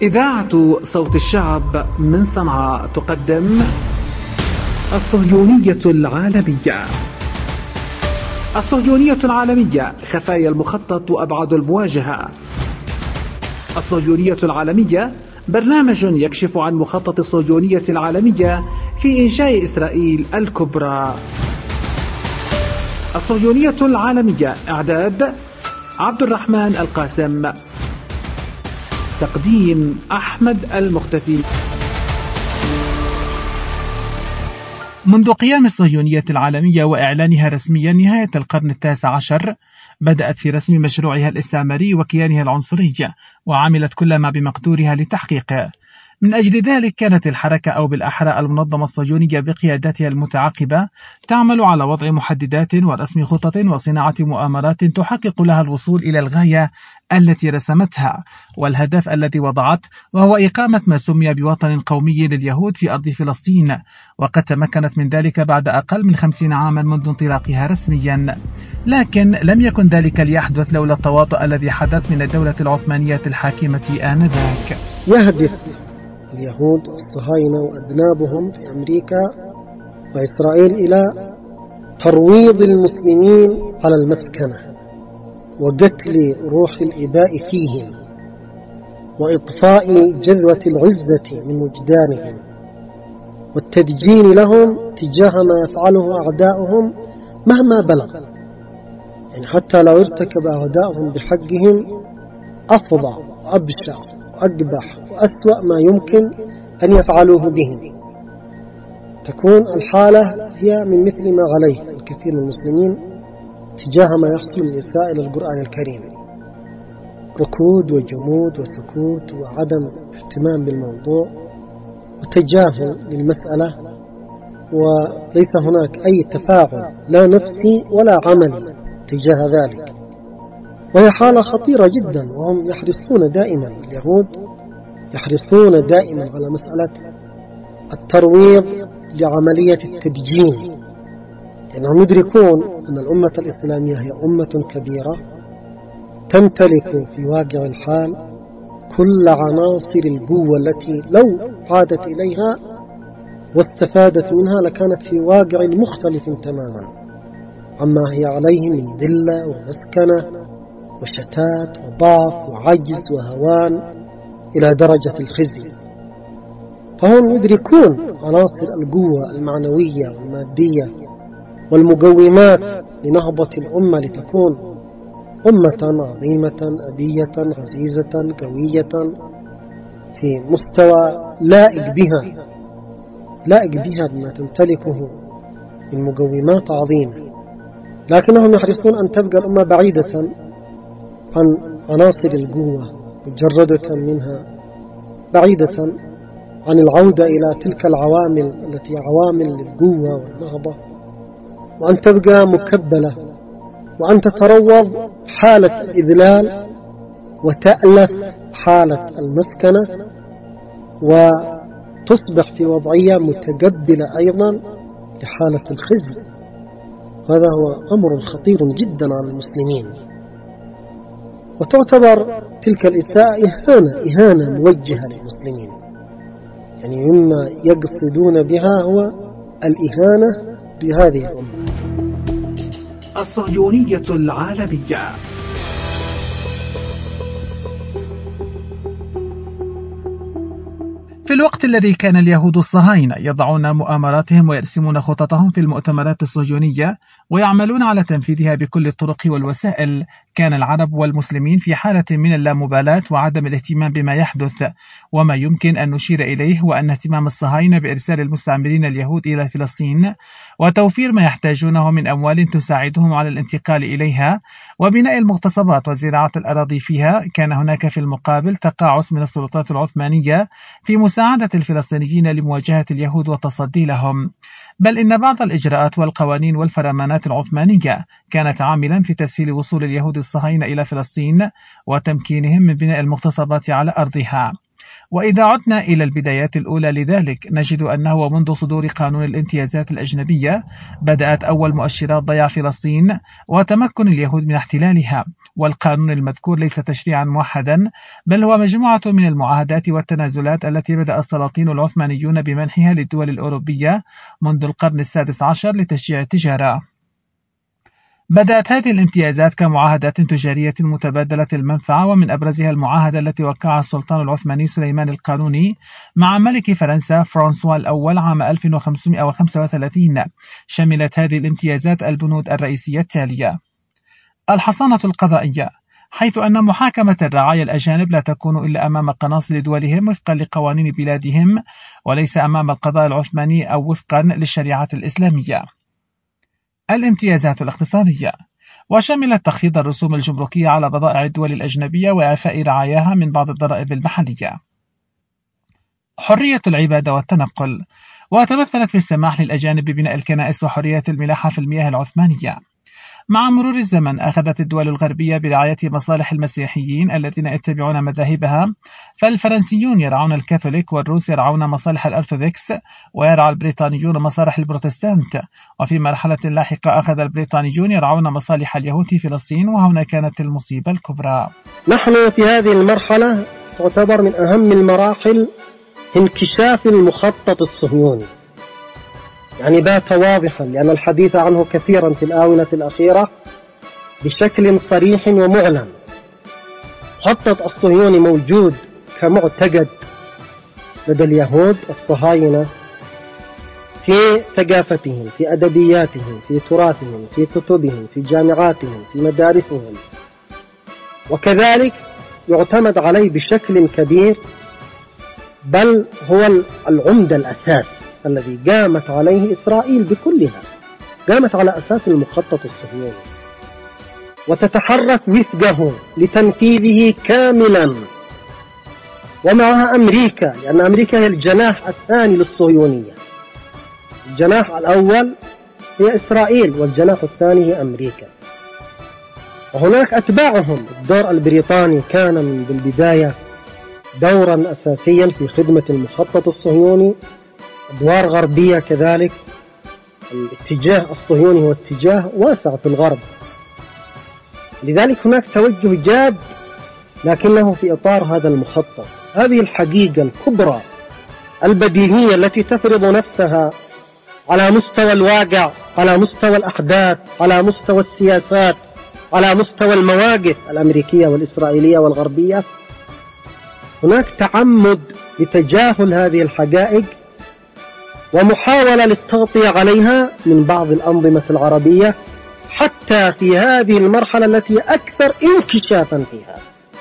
إذاعة صوت الشعب من صنعاء تقدم الصهيونية العالمية. الصهيونية العالمية، خفايا المخطط وأبعاد المواجهة. الصهيونية العالمية برنامج يكشف عن مخطط الصهيونية العالمية في إنشاء إسرائيل الكبرى. الصهيونية العالمية، إعداد عبد الرحمن القاسم، تقديم أحمد المختفي. منذ قيام الصهيونية العالمية وإعلانها رسميا نهاية القرن ال19 بدأت في رسم مشروعها الاستعماري وكيانها العنصري، وعملت كل ما بمقدورها لتحقيقه. من أجل ذلك كانت الحركة، أو بالأحرى المنظمة الصهيونية بقيادتها المتعاقبة، تعمل على وضع محددات ورسم خطط وصناعة مؤامرات تحقق لها الوصول إلى الغاية التي رسمتها والهدف الذي وضعته، وهو إقامة ما سمي بوطن قومي لليهود في أرض فلسطين، وقد تمكنت من ذلك بعد أقل من 50 عاما منذ انطلاقها رسميا. لكن لم يكن ذلك ليحدث لولا التواطؤ الذي حدث من الدولة العثمانية الحاكمة آنذاك. يهدف اليهود الصهاينة وأذنابهم في أمريكا وإسرائيل إلى ترويض المسلمين على المسكنة وقتل روح الإباء فيهم وإطفاء جذوة العزة من وجدانهم والتدجين لهم تجاه ما يفعله أعداؤهم مهما بلغ، يعني حتى لو ارتكب أعداؤهم بحقهم أفظع وأبشع وأقبح وأسوأ ما يمكن أن يفعلوه بهم، تكون الحالة هي من مثل ما عليه الكثير من المسلمين تجاه ما يحصل من إساءة إلى القرآن الكريم، ركود وجمود وسكوت وعدم اهتمام بالموضوع وتجاهل للمسألة، وليس هناك أي تفاعل لا نفسي ولا عملي تجاه ذلك، وهي حالة خطيرة جدا. وهم يحرصون دائما، اليهود يحرصون دائما على مسألة الترويض لعملية التدجين، لأنهم يدركون أن الأمة الإسلامية هي أمة كبيرة تمتلك في واقع الحال كل عناصر القوة التي لو عادت إليها واستفادت منها لكانت في واقع مختلف تماما عما هي عليه من ذلة ومسكنة وشتات وضعف وعجز وهوان إلى درجة الخزي. فهم يدركون عناصر القوة المعنوية والمادية والمقومات لنهضة الأمة لتكون أمة عظيمة أبية عزيزة قوية في مستوى لائق بها بما تمتلكه من مقومات عظيمة، لكنهم يحرصون أن تبقى الأمة بعيدة عن عناصر القوة مجردة منها، بعيدة عن العودة إلى تلك العوامل التي عوامل للقوة والنهضة، وأن تبقى مكبلة وأن تتروض حالة الإذلال وتألف حالة المسكنة وتصبح في وضعية متقبلة أيضا لحالة الخزي. هذا هو أمر خطير جدا على المسلمين، وتعتبر تلك الإساءة إهانة موجهة للمسلمين، يعني مما يقصدون بها هو الإهانة بهذه الأمة. الصهيونية العالمية. في الوقت الذي كان اليهود الصهاينة يضعون مؤامراتهم ويرسمون خططهم في المؤتمرات الصهيونية ويعملون على تنفيذها بكل الطرق والوسائل، كان العرب والمسلمين في حالة من اللامبالاة وعدم الاهتمام بما يحدث. وما يمكن أن نشير إليه هو أن اهتمام الصهاينة بإرسال المستعمرين اليهود إلى فلسطين وتوفير ما يحتاجونه من أموال تساعدهم على الانتقال إليها وبناء المغتصبات وزراعة الأراضي فيها، كان هناك في المقابل تقاعس من السلطات العثمانية في مساعدة الفلسطينيين لمواجهة اليهود والتصدي لهم. بل إن بعض الإجراءات والقوانين والفرمانات العثمانية كانت عاملا في تسهيل وصول اليهود الصهاينة إلى فلسطين وتمكينهم من بناء المغتصبات على أرضها. وإذا عدنا إلى البدايات الأولى لذلك نجد أنه منذ صدور قانون الامتيازات الأجنبية بدأت أول مؤشرات ضياع فلسطين وتمكن اليهود من احتلالها. والقانون المذكور ليس تشريعا موحدا، بل هو مجموعة من المعاهدات والتنازلات التي بدأ السلاطين العثمانيون بمنحها للدول الأوروبية منذ القرن السادس عشر لتشجيع التجارة. بدأت هذه الامتيازات كمعاهدات تجارية متبادلة المنفعة، ومن أبرزها المعاهدة التي وقعها السلطان العثماني سليمان القانوني مع ملك فرنسا فرانسوا الأول عام 1535. شملت هذه الامتيازات البنود الرئيسية التالية: الحصانة القضائية، حيث أن محاكمة الرعايا الأجانب لا تكون إلا أمام قناصل دولهم وفقا لقوانين بلادهم، وليس أمام القضاء العثماني أو وفقا للشريعة الإسلامية. الامتيازات الاقتصادية، وشملت تخفيض الرسوم الجمركية على بضائع الدول الأجنبية وإعفاء رعاياها من بعض الضرائب المحلية. حرية العبادة والتنقل، وتمثلت في السماح للأجانب ببناء الكنائس وحرية الملاحة في المياه العثمانية. مع مرور الزمن أخذت الدول الغربية برعاية مصالح المسيحيين الذين يتبعون مذاهبها، فالفرنسيون يرعون الكاثوليك، والروس يرعون مصالح الأرثوذكس، ويرعى البريطانيون مصالح البروتستانت. وفي مرحلة لاحقة أخذ البريطانيون يرعون مصالح اليهود في فلسطين، وهنا كانت المصيبة الكبرى. نحن في هذه المرحلة تعتبر من أهم المراحل انكشاف المخطط الصهيوني، يعني بات واضحا، لأن الحديث عنه كثيرا في الآونة الأخيرة بشكل صريح ومعلن. المخطط الصهيوني موجود كمعتقد لدى اليهود الصهاينة في ثقافتهم، في أدبياتهم، في تراثهم، في كتبهم، في جامعاتهم، في مدارسهم، وكذلك يعتمد عليه بشكل كبير، بل هو العمدة الأساس الذي قامت عليه إسرائيل بكلها، قامت على أساس المخطط الصهيوني وتتحرك وفقه لتنفيذه كاملا، ومعها أمريكا، لأن أمريكا هي الجناح الثاني للصهيونية. الجناح الأول هي إسرائيل، والجناح الثاني هي أمريكا، وهناك أتباعهم. الدور البريطاني كان من البداية دورا أساسيا في خدمة المخطط الصهيوني، أدوار غربية كذلك. الاتجاه الصهيوني هو اتجاه واسع في الغرب، لذلك هناك توجه جاد لكنه في إطار هذا المخطط. هذه الحقيقة الكبرى البديهية التي تفرض نفسها على مستوى الواقع، على مستوى الأحداث، على مستوى السياسات، على مستوى المواقف الأمريكية والإسرائيلية والغربية. هناك تعمد لتجاهل هذه الحقائق ومحاولة للتغطية عليها من بعض الأنظمة العربية، حتى في هذه المرحلة التي أكثر انكشافا فيها،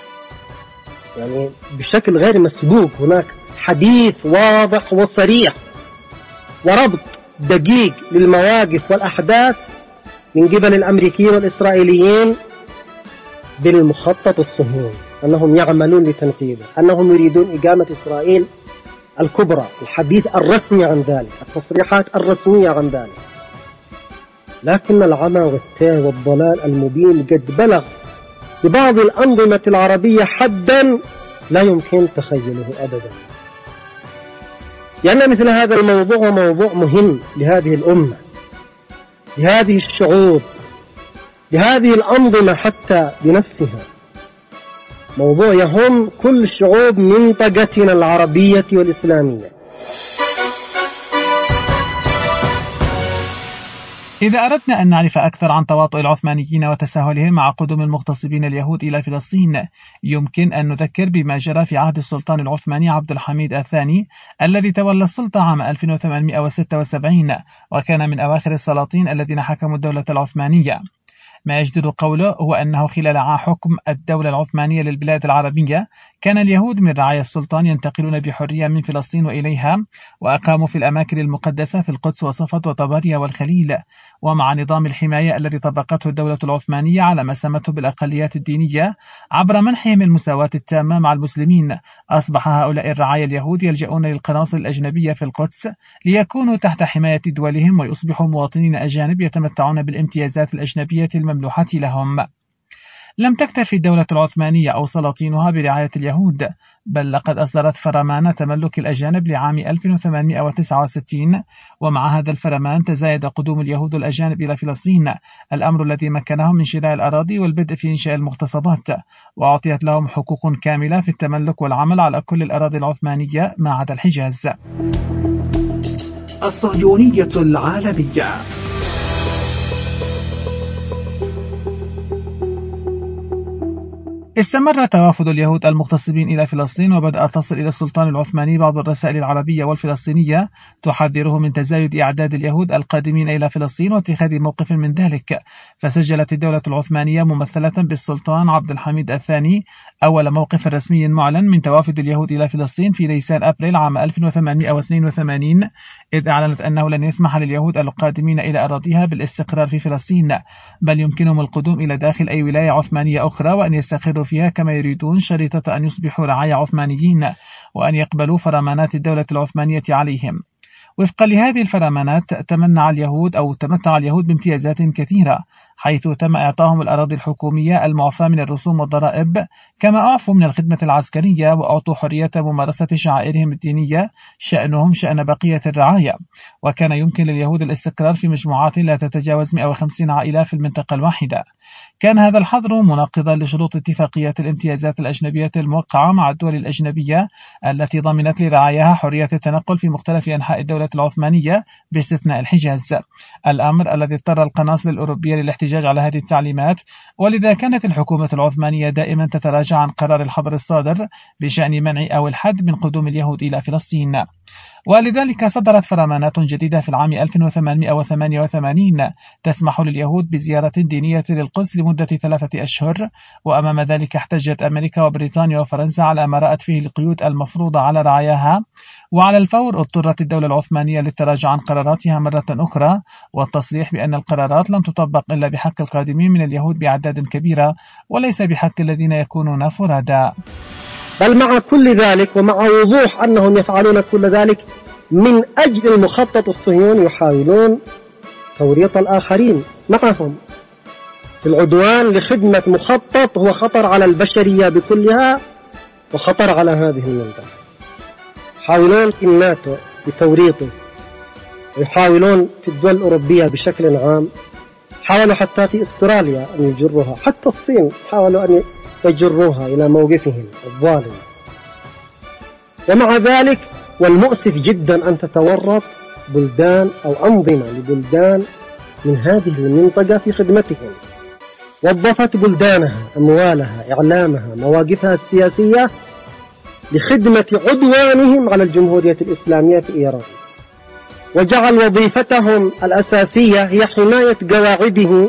يعني بشكل غير مسبوق. هناك حديث واضح وصريح وربط دقيق للمواقف والأحداث من قبل الأمريكيين والإسرائيليين بالمخطط الصهيوني، أنهم يعملون لتنفيذه، أنهم يريدون إقامة إسرائيل الكبرى. الحديث الرسمي عن ذلك، التصريحات الرسمية عن ذلك. لكن العمى والتاه والضلال المبين قد بلغ ببعض الأنظمة العربية حدا لا يمكن تخيله أبدا. لأن مثل هذا الموضوع هو موضوع مهم لهذه الأمة، لهذه الشعوب، لهذه الأنظمة حتى بنفسها. موضوع يهم كل شعوب منطقتنا العربية والإسلامية. إذا أردنا أن نعرف أكثر عن تواطؤ العثمانيين وتساهلهم مع قدوم المغتصبين اليهود إلى فلسطين، يمكن أن نذكر بما جرى في عهد السلطان العثماني عبد الحميد الثاني الذي تولى السلطة عام 1876، وكان من أواخر السلاطين الذين حكموا الدولة العثمانية. ما يجدر قوله هو أنه خلال حكم الدولة العثمانية للبلاد العربية كان اليهود من رعايا السلطان ينتقلون بحرية من فلسطين وإليها، وأقاموا في الأماكن المقدسة في القدس وصفد وطبريا والخليل. ومع نظام الحماية الذي طبقته الدولة العثمانية على ما سمته بالأقليات الدينية عبر منحهم المساواة التامة مع المسلمين، أصبح هؤلاء الرعايا اليهود يلجؤون للقناصل الأجنبية في القدس ليكونوا تحت حماية دولهم ويصبحوا مواطنين أجانب يتمتعون بالامتيازات الأجنبية المملوحة لهم. لم تكتفي الدولة العثمانية أو سلاطينها برعاية اليهود، بل لقد أصدرت فرمان تملك الأجانب لعام 1869، ومع هذا الفرمان تزايد قدوم اليهود الأجانب إلى فلسطين، الأمر الذي مكنهم من شراء الأراضي والبدء في إنشاء المغتصبات، وأعطيت لهم حقوق كاملة في التملك والعمل على كل الأراضي العثمانية ما عدا الحجاز. الصهيونية العالمية. استمر توافد اليهود المغتصبين إلى فلسطين، وبدأ تصل إلى السلطان العثماني بعض الرسائل العربية والفلسطينية تحذره من تزايد أعداد اليهود القادمين إلى فلسطين واتخاذ موقف من ذلك، فسجلت الدولة العثمانية ممثلة بالسلطان عبد الحميد الثاني أول موقف رسمي معلن من توافد اليهود إلى فلسطين في نيسان أبريل عام 1882، إذ أعلنت أنه لن يسمح لليهود القادمين إلى أراضيها بالاستقرار في فلسطين، بل يمكنهم القدوم إلى داخل أي ولاية عثمانية أخرى وأن يستقروا فيها كما يريدون، شريطة أن يصبحوا رعايا عثمانيين وأن يقبلوا فرمانات الدولة العثمانية عليهم. وفقا لهذه الفرمانات تمتع اليهود بامتيازات كثيرة، حيث تم إعطاهم الأراضي الحكومية المعفاة من الرسوم والضرائب، كما أعفوا من الخدمة العسكرية وأعطوا حرية ممارسة شعائرهم الدينية شأنهم شأن بقية الرعايا، وكان يمكن لليهود الاستقرار في مجموعات لا تتجاوز 150 عائلة في المنطقة الواحدة. كان هذا الحظر مناقضا لشروط اتفاقية الامتيازات الأجنبية الموقعة مع الدول الأجنبية التي ضمنت لرعاياها حرية التنقل في مختلف أنحاء الدولة العثمانية باستثناء الحجاز، الأمر الذي اضطر القناصل الأوروبية للاحتجاج على هذه التعليمات، ولذا كانت الحكومة العثمانية دائما تتراجع عن قرار الحظر الصادر بشأن منع أو الحد من قدوم اليهود إلى فلسطين. ولذلك صدرت فرمانات جديدة في العام 1888 تسمح لليهود بزيارة دينية للقدس لمدة 3 أشهر، وأمام ذلك احتجت أمريكا وبريطانيا وفرنسا على ما رأت فيه القيود المفروضة على رعاياها، وعلى الفور اضطرت الدولة العثمانية للتراجع عن قراراتها مرة أخرى والتصريح بأن القرارات لم تطبق إلا بحق القادمين من اليهود بأعداد كبيرة وليس بحق الذين يكونون فرادا. بل مع كل ذلك ومع وضوح أنهم يفعلون كل ذلك من أجل المخطط الصهيوني، يحاولون توريط الآخرين معهم في العدوان لخدمة مخطط هو خطر على البشرية بكلها وخطر على هذه المنطقة. يحاولون في الناتو بتوريطه، ويحاولون في الدول الأوروبية بشكل عام، حاولوا حتى في استراليا أن يجروها، حتى الصين حاولوا أن يجروها إلى موقفهم الظالم. ومع ذلك والمؤسف جدا أن تتورط بلدان أو أنظمة لبلدان من هذه المنطقة في خدمتهم، وظفت بلدانها، أموالها، إعلامها، مواقفها السياسية لخدمة عدوانهم على الجمهورية الإسلامية في إيران، وجعل وظيفتهم الأساسية هي حماية قواعده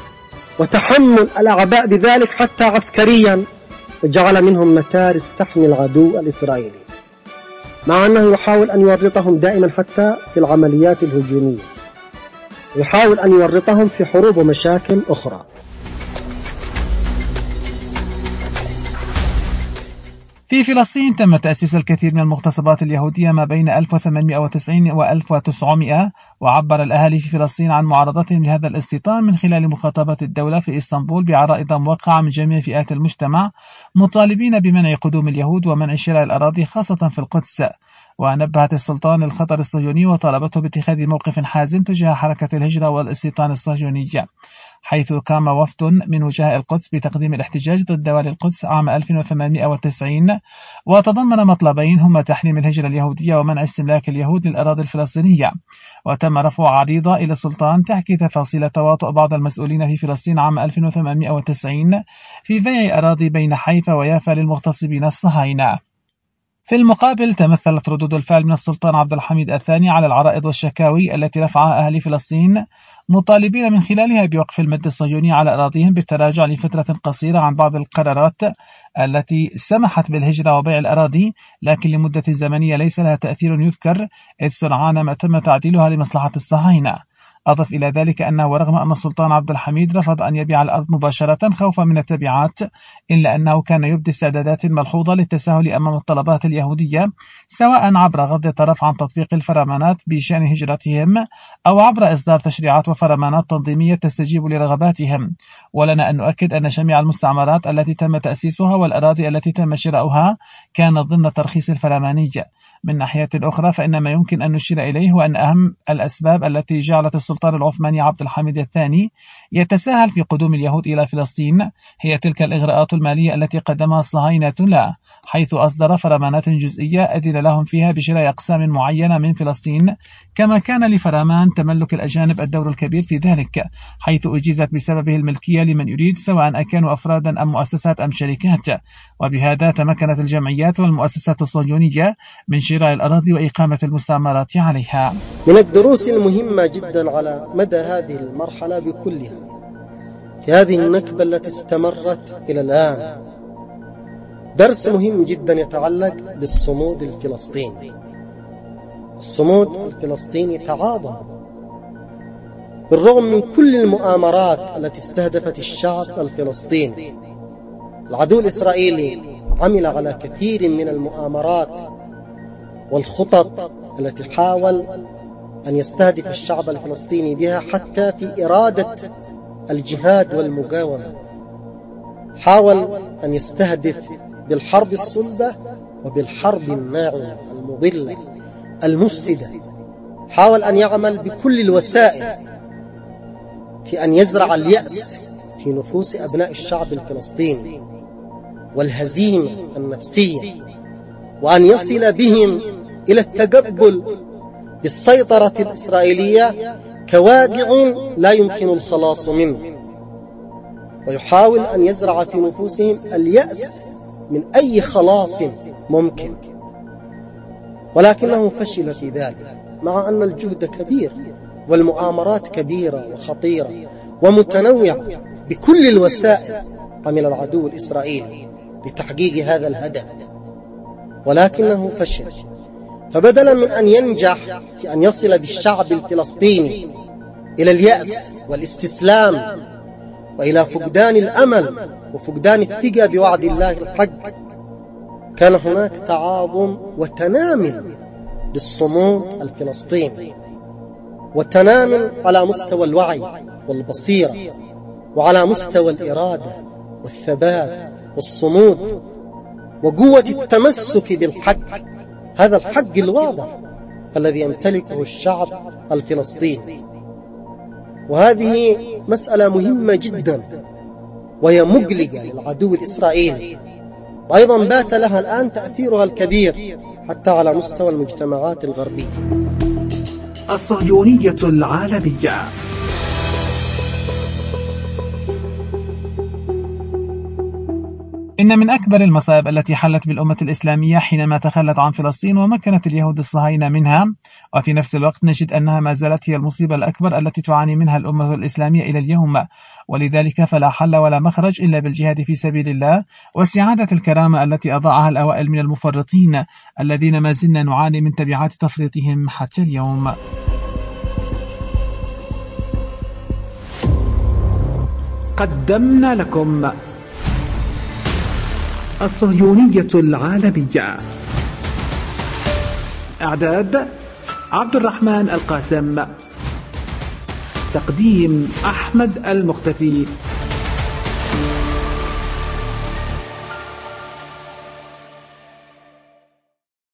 وتحمل الأعباء بذلك حتى عسكريا، وجعل منهم متارس تحمي العدو الإسرائيلي، مع أنه يحاول أن يورطهم دائما حتى في العمليات الهجومية، يحاول أن يورطهم في حروب ومشاكل أخرى. في فلسطين تم تأسيس الكثير من المغتصبات اليهودية ما بين 1890 و 1900، وعبر الأهالي في فلسطين عن معارضتهم لهذا الاستيطان من خلال مخاطبة الدولة في إسطنبول بعرائض موقعة من جميع فئات المجتمع مطالبين بمنع قدوم اليهود ومنع شراء الأراضي خاصة في القدس. ونبهت السلطان الخطر الصهيوني وطالبته باتخاذ موقف حازم تجاه حركة الهجرة والاستيطان الصهيونية، حيث قام وفد من وجهاء القدس بتقديم الاحتجاج ضد والي القدس عام 1890، وتضمن مطلبين هما تحريم الهجرة اليهودية ومنع استملاك اليهود للأراضي الفلسطينية. وتم رفع عريضة إلى السلطان تحكي تفاصيل تواطؤ بعض المسؤولين في فلسطين عام 1890 في بيع أراضي بين حيفا ويافا للمغتصبين الصهاينة. في المقابل تمثلت ردود الفعل من السلطان عبد الحميد الثاني على العرائض والشكاوي التي رفعها أهل فلسطين، مطالبين من خلالها بوقف المد الصهيوني على أراضيهم بالتراجع لفترة قصيرة عن بعض القرارات التي سمحت بالهجرة وبيع الأراضي، لكن لمدة زمنية ليس لها تأثير يذكر، إذ سرعان ما تم تعديلها لمصلحة الصهاينة. أضف إلى ذلك أنه ورغم أن السلطان عبد الحميد رفض أن يبيع الأرض مباشرة خوفا من التبعات، إلا أنه كان يبدي استعدادات ملحوظة للتساهل أمام الطلبات اليهودية، سواء عبر غض الطرف عن تطبيق الفرمانات بشأن هجرتهم أو عبر إصدار تشريعات وفرمانات تنظيمية تستجيب لرغباتهم. ولنا أن نؤكد أن جميع المستعمرات التي تم تأسيسها والأراضي التي تم شراؤها كانت ضمن الترخيص الفرماني. من ناحية أخرى، فإن ما يمكن أن نشير إليه هو أن أهم الأسباب التي جعلت السلطان العثماني عبد الحميد الثاني يتساهل في قدوم اليهود إلى فلسطين هي تلك الإغراءات المالية التي قدمها الصهاينة له، حيث أصدر فرمانات جزئية أذن لهم فيها بشراء أقسام معينة من فلسطين، كما كان لفرمان تملك الأجانب الدور الكبير في ذلك، حيث أجيزت بسببه الملكية لمن يريد، سواء أكانوا أفرادا أم مؤسسات أم شركات. وبهذا تمكنت الجمعيات والمؤسسات الصهيونية من شراء الأراضي وإقامة المستعمرات عليها. من الدروس المهمة جدا على مدى هذه المرحلة بكلها في هذه النكبة التي استمرت إلى الآن، درس مهم جدا يتعلق بالصمود الفلسطيني. الصمود الفلسطيني تعاظم بالرغم من كل المؤامرات التي استهدفت الشعب الفلسطيني. العدو الإسرائيلي عمل على كثير من المؤامرات والخطط التي حاول أن يستهدف الشعب الفلسطيني بها، حتى في إرادة الجهاد والمقاومة. حاول أن يستهدف بالحرب الصلبة وبالحرب الناعمة المضلة المفسدة. حاول أن يعمل بكل الوسائل في أن يزرع اليأس في نفوس أبناء الشعب الفلسطيني والهزيمة النفسية، وأن يصل بهم إلى التقبل بالسيطرة الإسرائيلية كواقع لا يمكن الخلاص منه، ويحاول أن يزرع في نفوسهم اليأس من أي خلاص ممكن. ولكنه فشل في ذلك، مع أن الجهد كبير والمؤامرات كبيرة وخطيرة ومتنوعة. بكل الوسائل عمل العدو الإسرائيلي لتحقيق هذا الهدف، ولكنه فشل. فبدلا من أن ينجح في أن يصل بالشعب الفلسطيني إلى اليأس والاستسلام وإلى فقدان الأمل وفقدان الثقة بوعد الله الحق، كان هناك تعاظم وتنامل للصمود الفلسطيني، وتنامل على مستوى الوعي والبصيرة، وعلى مستوى الإرادة والثبات والصمود وقوة التمسك بالحق، هذا الحق الواضح الذي يمتلكه الشعب الفلسطيني. وهذه مسألة مهمة جدا وهي مقلقة للعدو الإسرائيلي، وأيضا بات لها الآن تأثيرها الكبير حتى على مستوى المجتمعات الغربية. الصهيونية العالمية. إن من أكبر المصائب التي حلت بالأمة الإسلامية حينما تخلت عن فلسطين ومكنت اليهود الصهاينة منها، وفي نفس الوقت نجد أنها ما زالت هي المصيبة الأكبر التي تعاني منها الأمة الإسلامية إلى اليوم. ولذلك فلا حل ولا مخرج إلا بالجهاد في سبيل الله واستعادة الكرامة التي أضاعها الأوائل من المفرطين الذين ما زلنا نعاني من تبعات تفريطهم حتى اليوم. قدمنا لكم الصهيونية العالمية. إعداد عبد الرحمن القاسم. تقديم أحمد المختفي.